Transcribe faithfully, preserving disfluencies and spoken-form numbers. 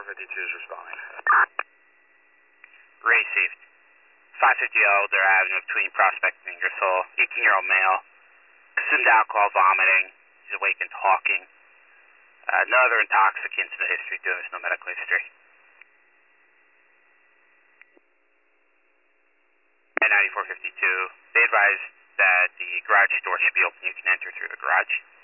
fifty-two is responding. Ray received. five fifty Elder Avenue between Prospect and Ingersoll. eighteen-year-old male. Consumed alcohol, vomiting. He's awake and talking. Uh, no other intoxicants in the history. There's no medical history. And ninety-four fifty-two. They advised that the garage door should be open. You can enter through the garage.